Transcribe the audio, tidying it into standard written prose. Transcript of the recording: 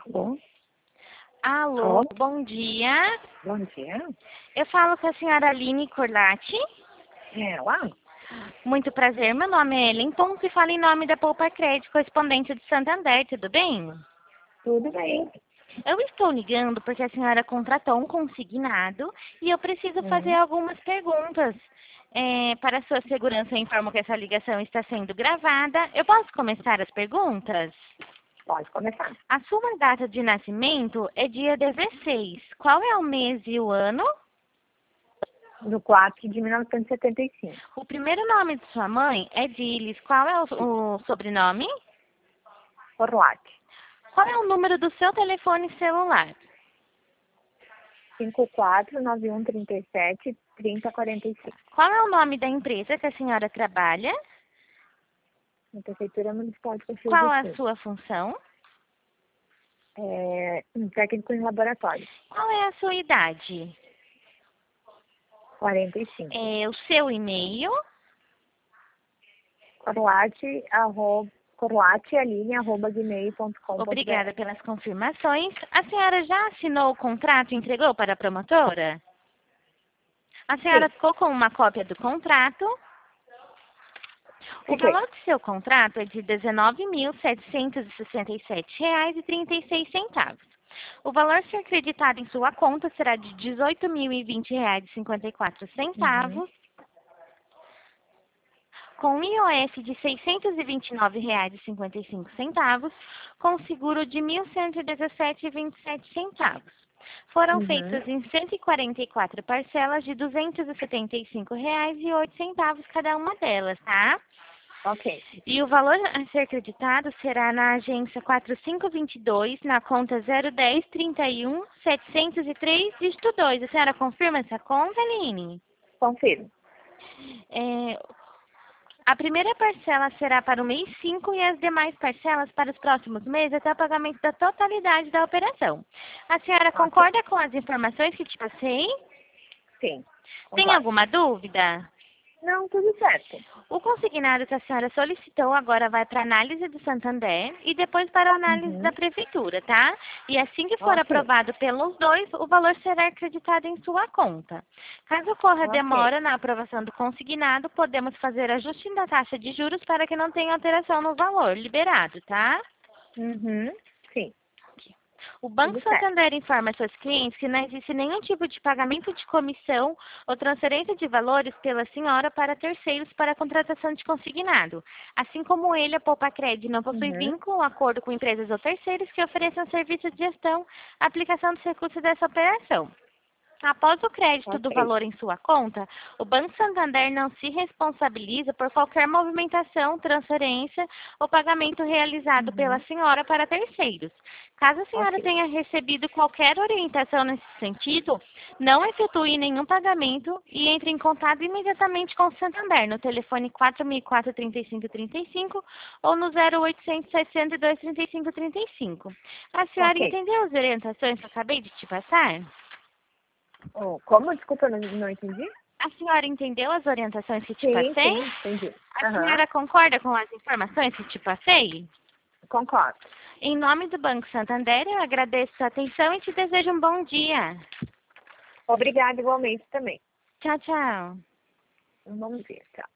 Bom, Alô, alô, bom dia. bom dia. Eu falo com a senhora Aline Corlatti. Ela? Muito prazer, meu nome é Ellen Ponce e falo em nome da Poupa Crédito, correspondente de Santander, tudo bem? Tudo bem. Eu estou ligando porque a senhora contratou um consignado e eu preciso fazer Hum, algumas perguntas. Para a sua segurança, eu informo que essa ligação está sendo gravada. Eu posso começar as perguntas? pode começar. A sua data de nascimento é dia 16. Qual é o mês e o ano? Do 4 de 1975. O primeiro nome de sua mãe é Dilis. Qual é o sobrenome? Orlate. Qual é o número do seu telefone celular? 5491373045. Qual é o nome da empresa que a senhora trabalha? Na Prefeitura Municipal de Caxias Qual do é a Sul. sua função? Um técnico em laboratório. Qual é a sua idade? 45. O seu e-mail? Corlatealine@gmail.com.br. Obrigada pelas confirmações. A senhora já assinou o contrato e entregou para a promotora? A senhora Sim, ficou com uma cópia do contrato? O fiquei. valor do seu contrato é de R$ 19.767,36. O valor a ser creditado em sua conta será de R$ 18.020,54, Uhum. com IOF de R$ 629,55, com seguro de R$ 1.117,27. Foram Uhum. feitas em 144 parcelas de R$ 275,08 cada uma delas, tá? Ok. E o valor a ser creditado será na agência 4522, na conta 01031-703, dígito 2. A senhora confirma essa conta, Aline? Confirmo. É, a primeira parcela será para o mês 5 e as demais parcelas para os próximos meses até o pagamento da totalidade da operação. A senhora Ok. concorda com as informações que te passei? Sim, Tem concordo. alguma dúvida? Não, tudo certo. O consignado que a senhora solicitou agora vai para análise do Santander e depois para a análise da Uhum. prefeitura, tá? E assim que for Ok. aprovado pelos dois, o valor será acreditado em sua conta. Caso ocorra Ok. demora na aprovação do consignado, podemos fazer ajuste da taxa de juros para que não tenha alteração no valor liberado, tá? Uhum. Sim, O Banco tudo certo. Santander informa seus clientes que não existe nenhum tipo de pagamento de comissão ou transferência de valores pela senhora para terceiros para a contratação de consignado. Assim como ele, a Poupa-Cred não possui Uhum. vínculo ou acordo com empresas ou terceiros que ofereçam serviços de gestão, aplicação dos recursos dessa operação. Após o crédito do Ok. valor em sua conta, o Banco Santander não se responsabiliza por qualquer movimentação, transferência ou pagamento realizado pela Uhum. senhora para terceiros. Caso a senhora Ok. tenha recebido qualquer orientação nesse sentido, não efetue nenhum pagamento e entre em contato imediatamente com o Santander no telefone 4004-3535 ou no 0800 702 3535. A senhora Ok. entendeu as orientações que eu acabei de te passar? Oh, como? Desculpa, não entendi? A senhora entendeu as orientações que te Sim, passei? sim, entendi. A Aham. senhora concorda com as informações que te passei? Concordo. Em nome do Banco Santander, eu agradeço sua atenção e te desejo um bom dia. Obrigada igualmente também. Tchau, tchau. Um bom dia. Tchau.